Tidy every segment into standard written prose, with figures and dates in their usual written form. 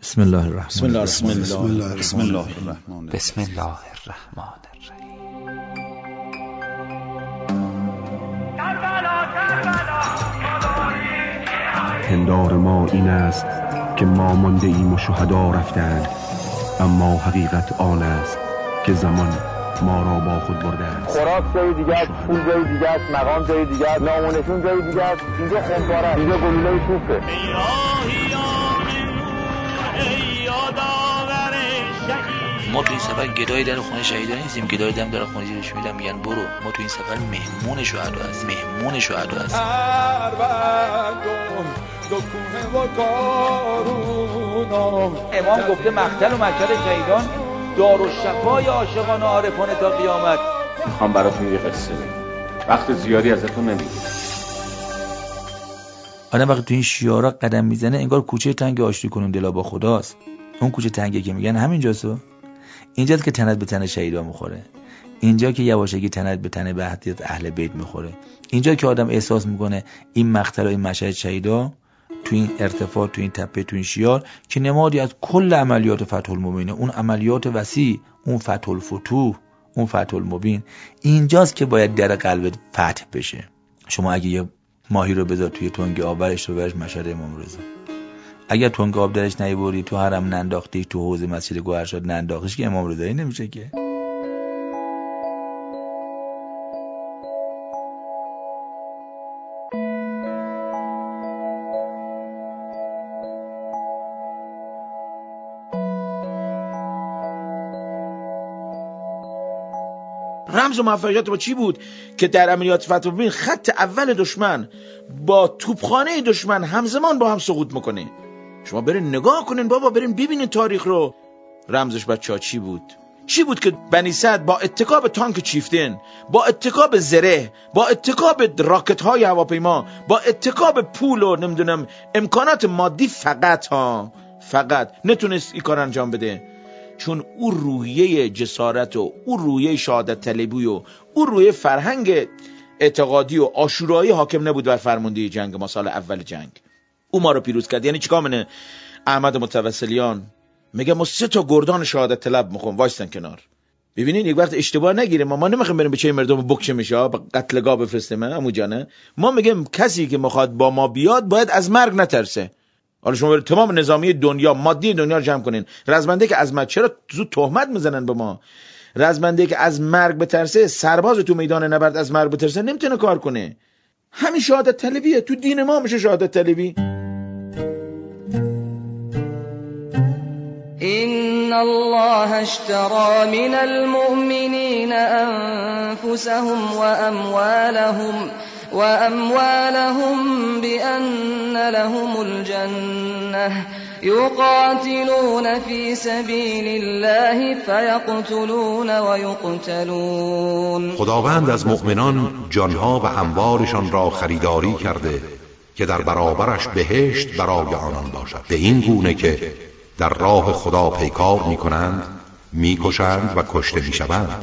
بسم الله الرحمن الرحیم. پندار ما این است که ما مانده ایم و شهدا رفتند، اما حقیقت آن است که زمان ما را با خود برده است. خوراک جای دیگه است، پول جای دیگه است، مقام جای دیگه است، نامونشون جای دیگه است. اینجا خمپاره است، اینجا گلوله توپه. ما تو این سفر گدای در خونه شهیدا نیستیم، گدای دم در خونه جیرش میدم میگن برو. ما تو این سفر مهمون شهدا هستیم، مهمون شهدا هستیم. امام گفته مقتل و مقتل شهیدان دارالشفای عاشقان و عارفان تا قیامت. میخوام براتون یه قصه بگم، وقت زیادی ازتون نمیگیرم. آدم وقتی تو این شیارا قدم میزنه انگار کوچه تنگ آشتی کنون دلا با خداست. اون کوچه تنگی که میگن همینجاست، اینجاست که تنت به تن شهیدا میخوره، اینجا که یواشکی تنت به تن بهدیت اهل بیت میخوره، اینجا که آدم احساس میکنه این مقتل و این مشهد شهیدا تو این ارتفاع، تو این تپه، تو این شیار که نمادی از کل عملیات فتح المبین، اون عملیات وسیع، اون فتح الفتوح، اون فتح المبین، اینجاست که باید در قلبت فتح بشه. شما اگه یه ماهی رو بذار توی تنگ آب برش رو برش مشهد امام رضا، اگر تنگ آب درش نیبری، تو حرم ننداختی، تو حوض مسجد گوهرشاد ننداختیش، که امام رضایی نمیشه که. رمز و موفقیت با چی بود؟ که در عملیات فتح المبین خط اول دشمن با توپخانه دشمن همزمان با هم سقوط میکنه. شما برین نگاه کنین بابا، برین ببینین تاریخ رو. رمزش بچه‌ها چی بود؟ چی بود که بنی سعد با اتکاب تانک چیفتن، با اتکاب زره، با اتکاب راکت های هواپیما، با اتکاب پول و نمیدونم امکانات مادی فقط نتونست این کار انجام بده؟ چون او روحیه جسارت و او روحیه شهادت طلبی و او روحیه فرهنگ اعتقادی و عاشورایی حاکم نبود بر فرمانده جنگ ما سال اول جنگ. او ما رو پیروز کرد. یعنی چیکار منه؟ احمد متوسلیان میگه ما 3 تا گردان شهادت طلب میخوام وایستن کنار. ببینین یک وقت اشتباه نگیره، ما نمیخوایم بریم به چه مردم بکشه میشه با قتلگاه بفرستیم. عمو جانه ما میگیم کسی که میخواد با ما بیاد باید از مرگ نترسه. حالا شما برید تمام نظامی دنیا، مادی دنیا رو جمع کنین، رزمنده که از مرگ، چرا زود تهمت میزنن به ما؟ رزمنده که از مرگ بترسه، سرباز تو میدان نبرد از مرگ بترسه نمیتونه کار کنه. همین شهادت طلبیه، تو دین ما میشه شهادت طلبی. إن الله اشترى من المؤمنين أنفسهم وأموالهم بأن لهم الجنة يقاتلون في سبيل الله فيقتلون ويقتلون. خداوند از مؤمنان جانها و اموالشان را خریداری کرده که در برابرش بهشت برای آنان باشد، به این گونه که در راه خدا پیکار می کنند، می کشند و کشته می شوند.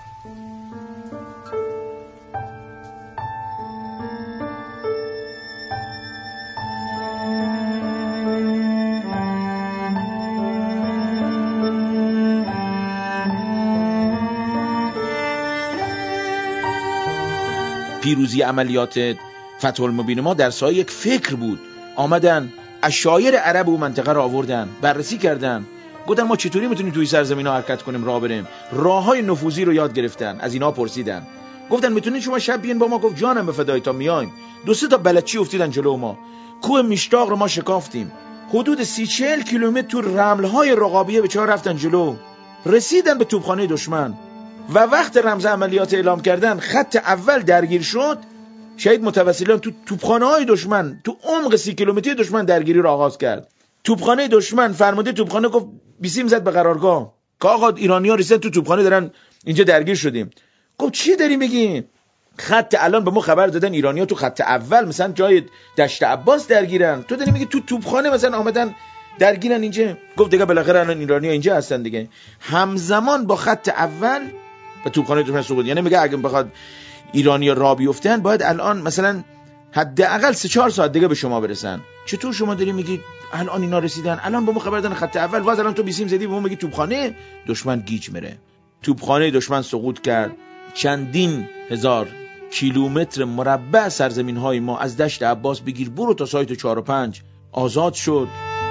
پیروزی عملیات فتح المبین ما در سایه یک فکر بود. آمدن اشایر عرب و منطقه را آوردن، بررسی کردن، گفتن ما چطوری میتونیم توی سرزمین ها حرکت کنیم، راه بریم. راههای نفوذی رو یاد گرفتن، از اینا پرسیدن، گفتن میتونید شما شب بیاین با ما؟ گفت جانم به فدای تا میایم. 2-3 تا بلدچی افتیدن جلو ما، کوه میشتاق رو ما شکافتیم، حدود 30-40 کیلومتر تو رملهای رقابیه به چهار رفتن جلو، رسیدن به توپخانه دشمن و وقت رمز عملیات اعلام کردن خط اول درگیر شد. شهید متوسلیان تو توپخانه های دشمن، تو عمق 30 کیلومتری دشمن درگیری رو آغاز کرد. توپخانه دشمن، فرمانده توپخانه گفت بیسیم زد به قرارگاه که آقا ایرانی‌ها رسیدن تو توپخانه دارن اینجا درگیر شدیم. گفت چی داری میگی؟ خط الان به ما خبر دادن ایرانی‌ها تو خط اول مثلا جای دشت عباس درگیرن، تو داری میگی تو توپخانه مثلا آمدن درگیرن اینجا؟ گفت دیگه بالاخره الان ایرانی‌ها اینجا هستن دیگه. همزمان با خط اول به توپخانه دشمن سقوط. یعنی میگه اگه بخواد ایرانی‌ها راه بیفتن باید الان مثلا حداقل 3-4 ساعت دیگه به شما برسن. چطور شما داری میگی الان اینا رسیدن، الان به ما خبر دادن خط اول، واز الان تو بیسیم زدی به ما میگی توپخانه؟ دشمن گیج میره. توپخانه دشمن سقوط کرد. چندین هزار کیلومتر مربع سرزمین های ما از دشت عباس بگیر برو تا سایت 4 و 5 آزاد شد.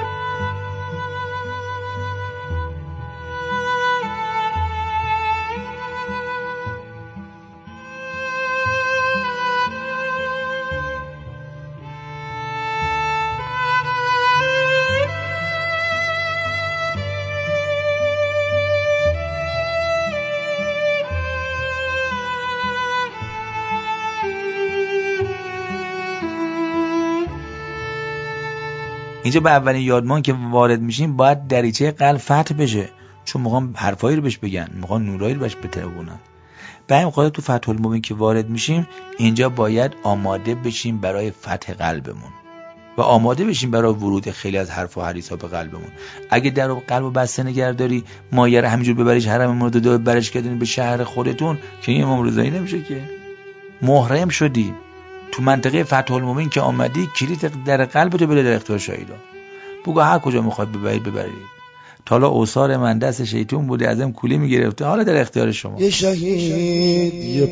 اینجا به اولین یادمان که وارد میشیم باید دریچه قلب فتح بشه، چون میخوام حرفایی رو بهش بگن، میخوام نورایی رو بهش بترونن. به همین خاطر تو فتح المبین که وارد میشیم اینجا باید آماده بشیم برای فتح قلبمون و آماده بشیم برای ورود خیلی از حرف و حدیثا به قلبمون. اگه در قلب و بسته نگهداری، مایه رو همینجور ببریش حرم مورد رو برش کردین به شهر خودتون که این امام رضایی نمیشه که. محرم شدی تو منطقه فتح المبین که آمدی، کلید در قلبتو بده در اختیار شهیدا. بگو هر کجا میخواد ببرید. تا حالا اوصار من دست شیطون بوده، ازم کولی میگرفته، حالا در اختیار شما. یه شهید یه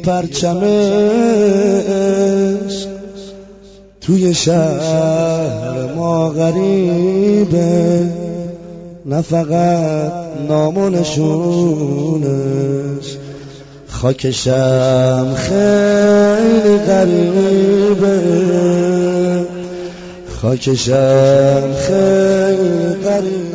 پرچمش توی شهر ما غریبه، نه فقط نام و نشونش، خاکشم خیلی غریبه، خاکشم خیلی غریبه.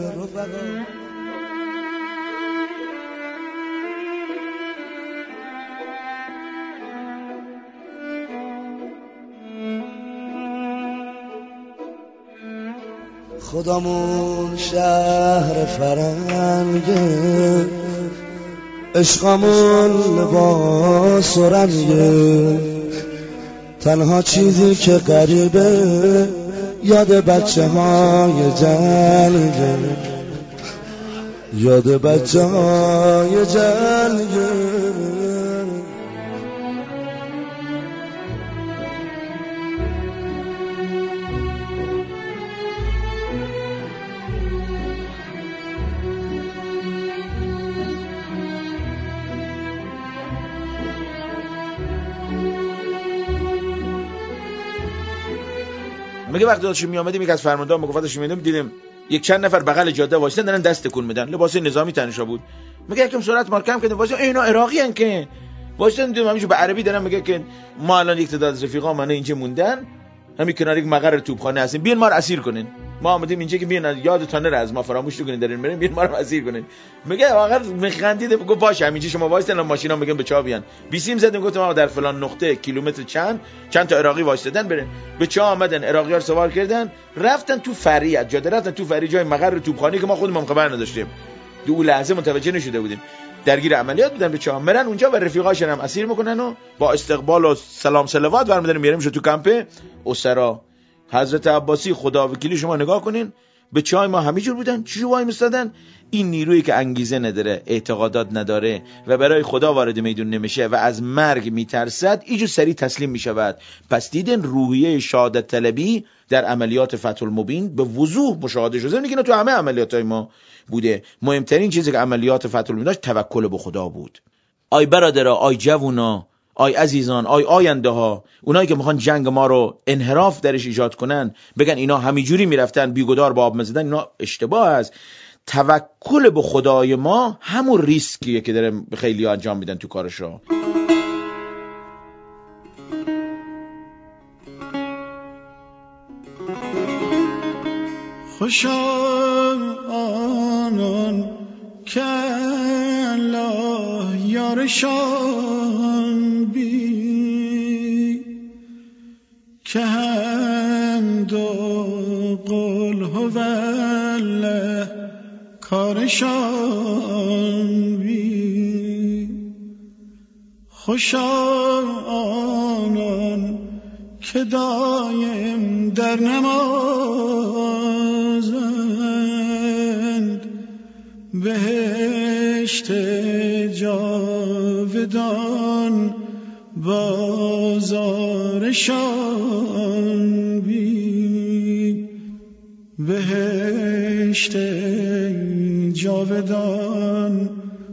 خودمون شهر فرنگه، عشقمون لباس و رنگه، تنها چیزی که غریبه یاد بچه های جنگه، یاد بچه های جنگه. میگه وقتی داشتیم میامدیم یک از فرماندهان مکافاتش میدیم، دیدیم یک چند نفر بغل جاده وایسادن دارن دست تکون میدن، لباس نظامی تنشا بود. میگه یکم سرعت مار کم کردیم، واسه اینا عراقی ان که وایسادن، دیدیم همیشه به عربی دارن. میگه که ما الان یک تعداد رفیقا من اینجا موندن، همین کنار یک مقر توپخانه هستیم، بیاین ما رو اسیر کنین. ما اومدیم اینجا که بیاین یادتون نره از ما فراموش کنین دارین بریم، بیاین ما رو اسیر کنین. میگه واقعا میخندید، گفت باشه همینجا شما وایسادن ماشینا میگن به چا بیان. بیسیم زدیم گفتم ما در فلان نقطه کیلومتر چند تا عراقی وایسادن برن. به چا آمدن، عراقی‌ها رو سوار کردن رفتن تو فری، از جاده رفتن تو فری جای مقر توپخانه که ما خودمون خبر نداشتیم. دو لحظه متوجه نشده بودیم. درگیر عملیات بودن، به چا مرن اونجا و رفیقاشون هم اسیر میکنن و با استقبال و سلام صلوات برمی‌دارن میاریم تو کمپ اسرا. حضرت عباسی خدا وکیلی شما نگاه کنین، به چای ما همینجور بودن، چجور وای میستادن. این نیرویی که انگیزه نداره، اعتقادات نداره و برای خدا وارد میدون نمیشه و از مرگ میترسد، اینجور سریع تسلیم میشود. پس دیدن روحیه شهادت طلبی در عملیات فتح المبین به وضوح مشاهده شده. میگن تو همه عملیاتای ما بوده. مهمترین چیزی که عملیات فتح المبین داشت توکل به خدا بود. آی برادرها، آی جوونا، آی عزیزان، آی آینده ها، اونایی که میخوان جنگ ما رو انحراف درش ایجاد کنن، بگن اینا همینجوری میرفتن بیگدار با آب میزدن، اینا اشتباه است. توکل به خدای ما همون ریسکیه که داره خیلی انجام میدن تو کارش رو. خوشا آنان که الله یارشان بی، که حمد و قل هوالله کارشان بی. خوشا آنان که دایم در نمازند، بهشت جاودان بازار بازارشان بی بهشت جاودان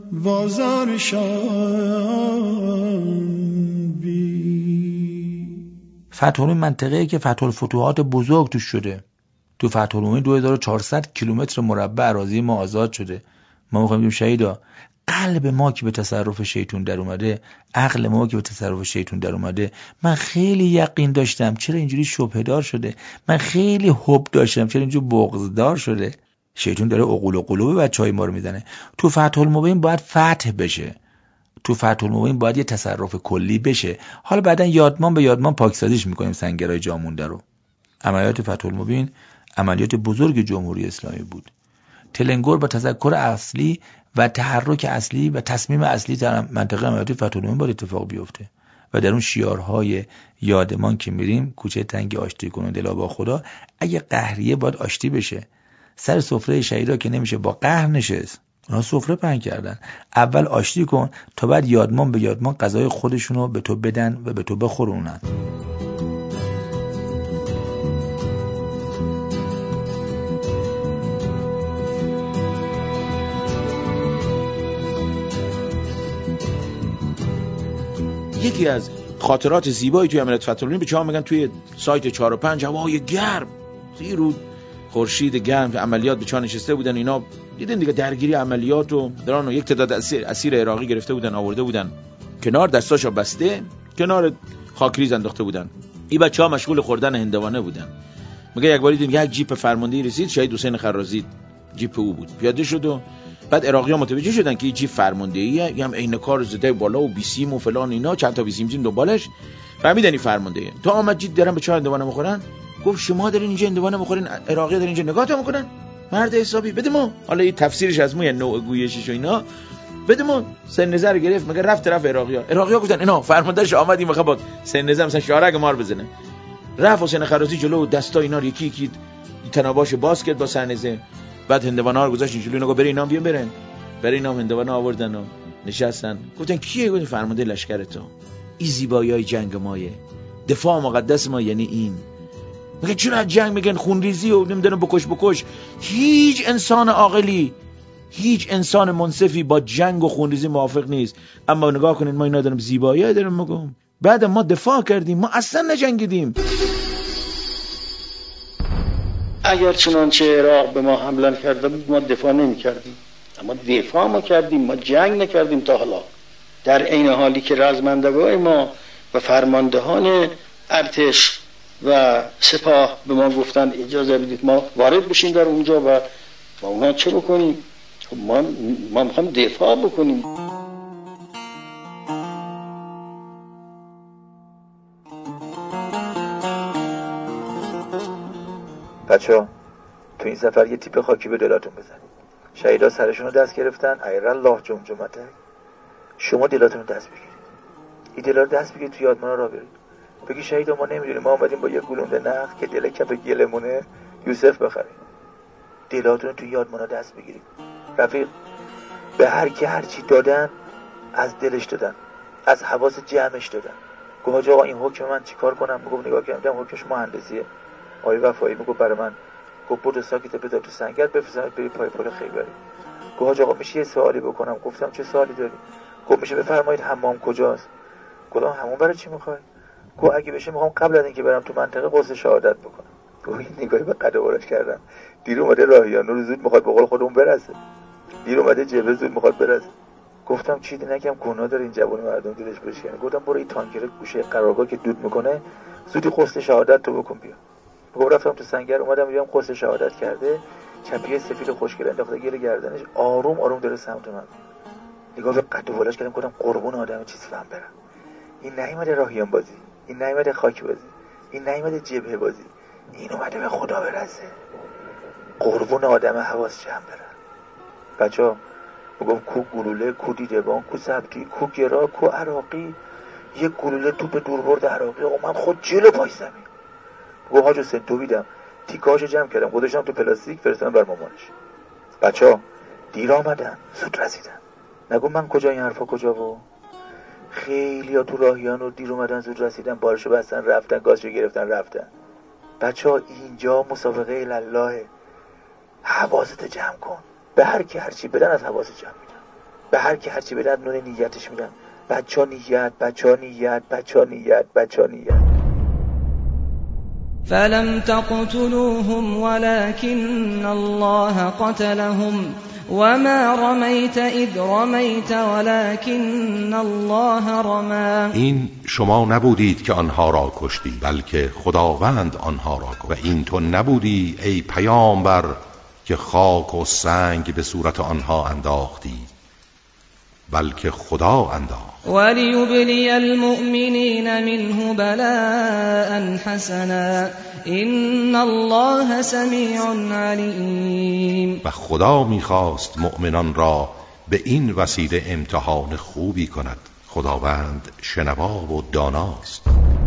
بازارشان بی. فتح منطقه‌ای که فتح الفتوحات بزرگ توش شده. تو فتح المبین 2400 کیلومتر مربع اراضی ما آزاد شده. ما می‌خوایم بگیم شهیدا قلب ما که به تصرف شیطون در اومده، عقل ما که به تصرف شیطون در اومده، من خیلی یقین داشتم چرا اینجوری شبهه‌دار شده، من خیلی حب داشتم چرا اینجوری بغض‌دار شده. شیطون داره عقول و قلوب بچهای ما رو میزنه. تو فتح المبین باید فتح بشه، تو فتح المبین باید یه تصرف کلی بشه. حالا بعدن یادمان به یادمان پاکسازیش میکنیم سنگرهای جا مونده رو. عملیات فتح المبین عملیات بزرگ جمهوری اسلامی بود. تلنگور با تذکر اصلی و تحرک اصلی و تصمیم اصلی در منطقه عملیات فتح المبین باید اتفاق بیفته و در اون شیارهای یادمان که میریم کوچه تنگ آشتی کنون دلا با خدا، اگه قهریه باید آشتی بشه. سر سفره شهیدا که نمیشه با قهر نشست، اونا سفره پهن کردن. اول آشتی کن تا بعد یادمان به یادمان غذای خودشونو به تو بدن و به تو بخورونن. یکی از خاطرات زیبایی توی عملیات فتح المبین بچه‌ها میگن توی سایت 4 و 5 هوای گرم، زیرو خورشید گرم عملیات بچه‌ها نشسته بودن. اینا دیدین دیگه درگیری عملیات و درانو یک تعداد اسیر عراقی گرفته بودن آورده بودن کنار، دستاشو بسته کنار خاکریز انداخته بودن. این بچه‌ها مشغول خوردن هندوانه بودن. میگه یک بار دیدیم یک جیپ فرماندهی رسید، شهید حسین خرازی جیپ او بود، پیاده شد و بعد عراقی‌ها متوجه شدن که این جیپ فرماندهیه، یه هم عینکار زده بالا و بیسیم و فلان اینا، چند تا بیسیم زین دنبالش، فهمیدن این فرماندهیه. تو آمد جید درن به چهار هندوانه میخورن، گفت شما دارین اینجا هندوانه میخورین، عراقی‌ها دارین اینجا نگاهتون میکنن، مرد حسابی بده ما. حالا این تفسیرش از مو نوع گویشش و اینا بده ما. سن نظر گرفت، میگه رفت طرف عراقی‌ها گفتن اینا فرماندهش آمد این میخواد سن نظر مثلا شارگ مار بزنه. رفت حسین خرازی جلو دستا اینا رو یکی یکی تناباشو باز کرد با سرنزه، بعد هندوانه‌ها رو گذاشت جلوی اینا، گفت برین اینا بیان برن. برای اینا هندوانه آوردن و نشستن. گفتن کیه؟ گفتن فرمانده لشکر تو. این زیبایی‌های جنگ مایه، دفاع مقدس ما یعنی این. میگن چرا از جنگ میگن خونریزی و نمیدونم بکش. هیچ انسان عاقلی، هیچ انسان منصفی با جنگ و خونریزی موافق نیست. اما نگاه کنین ما اینا داریم زیبایی داریم میگم. بعد ما دفاع کردیم، ما اصلا نجنگیدیم. اگر چنانچه عراق به ما حمله کرده بود ما دفاع نمی‌کردیم، اما دفاع ما کردیم، ما جنگ نکردیم تا حالا. در عین حالی که رزمندگان ما و فرماندهان ارتش و سپاه به ما گفتن اجازه بدید ما وارد بشیم در اونجا و ما اونا چه بکنیم؟ ما میخوایم دفاع بکنیم. بچه‌ها تو این سفر یه تیپ خاکی به دلاتون بزنید. شهیدا سرشون رو دست گرفتن، ایرالله جمجمته. شما دلاتون رو دست بگیرید، این دلا رو دست بگیرید، توی یادمانا را برید، بگی شهیدا ما نمیدونیم، ما اومدیم با یه گلونده نخ که دل کف گلمونه یوسف بخریم. دلاتون رو توی یادمانا دست بگیرید. رفیق به هر کی هر چی دادن از دلش دادن، از حواس جمعش دادن. گفت حاج آقا این حکم من چیکار کنم؟ میگم نگاه کردم حکمش مهندسیه. آقای وفایی میگه برای من، گفت برو ساکت بذار تو سنگر بفرستمت بری پای پل خیبری. گفت حاج آقا میشه یه سوالی بکنم؟ گفتم چه سوالی داری؟ گفت میشه بفرمایید حمام کجاست؟ گفتم همون برای چی میخوای؟ گفت اگه بشه میخوام قبل از اینکه برم تو منطقه غسل شهادت بکنم. گفت این نگاهی به قد و بالش کردم. دیر اومده راهیان رو زود میخواد به قول خودمون برسه، دیر اومده جبه زود میخواد برسه. گفتم چیزی نگم گناه داره این جوون مردم دلش بشکنه. گفتم برو این تانکر گوشه قرارگاه که دود میکنه زودی غسل شهادت تو بکن بیا. گفت رفتم تو سنگر، اومدم دیدم غسل شهادت کرده، چپیه سفید خوشگل انداخته گیر گردنش، آروم آروم داره سمت من. نگاه به قد و بالش کردم، گفتم قربون آدم چیز فهم برم. این نیومده راهیان بازی، این نیومده خاک بازی، این نیومده جبهه بازی، این اومده به خدا برسه. قربون آدم حواس جمع برم. بچا میگم کو گلوله، کو دیدبان، کو سبتی، کو گرا، کو عراقی. یک گلوله توپ دوربرد عراقی آقا من خود جلو پای زمین. گفت حاج حسین دویدم، تیکاشو جمع کردم گذاشتم تو پلاستیک فرستادم بر مامانش. بچا دیر آمدن زود رسیدن. نگو من کجا این حرفا کجا و خیلیا تو راهیان و دیر اومدن زود رسیدن، بارشو بستن رفتن، گازشو گرفتن رفتن. بچه‌ها اینجا مسابقه الله، حواست جمع کن. به هر کی هرچی بدن از حواس جمع میدن، به هر کی هرچی بدن نون نیتش میدن. بچه‌ها نیت، بچه‌ها نیت، بچه‌ها نیت، بچه‌ها نیت. فلم تقتلوهم ولكن الله قتلهم وما رميت إذ رميت ولكن الله رمى. این شما نبودید که آنها را کشتید، بلکه خداوند آنها را کشت. و این تو نبودی ای پیامبر که خاک و سنگ به صورت آنها انداختی، بلکه خدا انداخت. وليبلي المؤمنين منه بلاء حسنا إن الله سميع عليم. و خدا می‌خواست مؤمنان را به این وسیله امتحان خوبی کند. خداوند شنوا و داناست.